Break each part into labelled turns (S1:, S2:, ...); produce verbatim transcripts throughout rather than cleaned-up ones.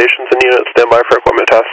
S1: stations and units, stand by for equipment test.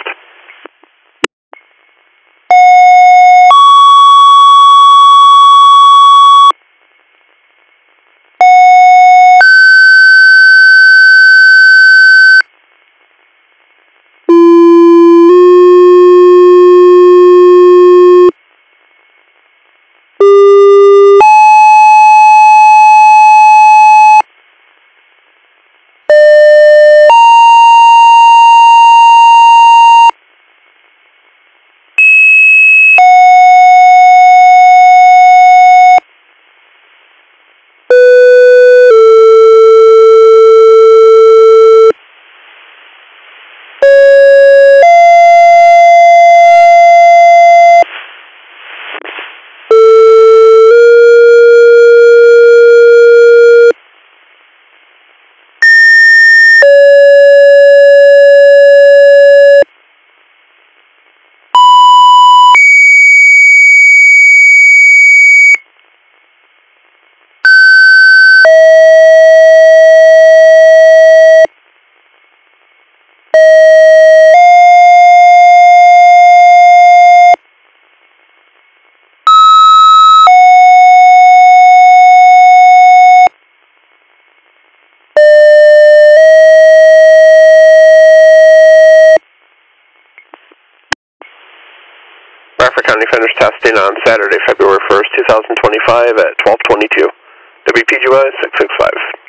S1: Bradford County finished testing on Saturday, February first, two thousand twenty-five at twelve twenty-two. W P G Y six six five.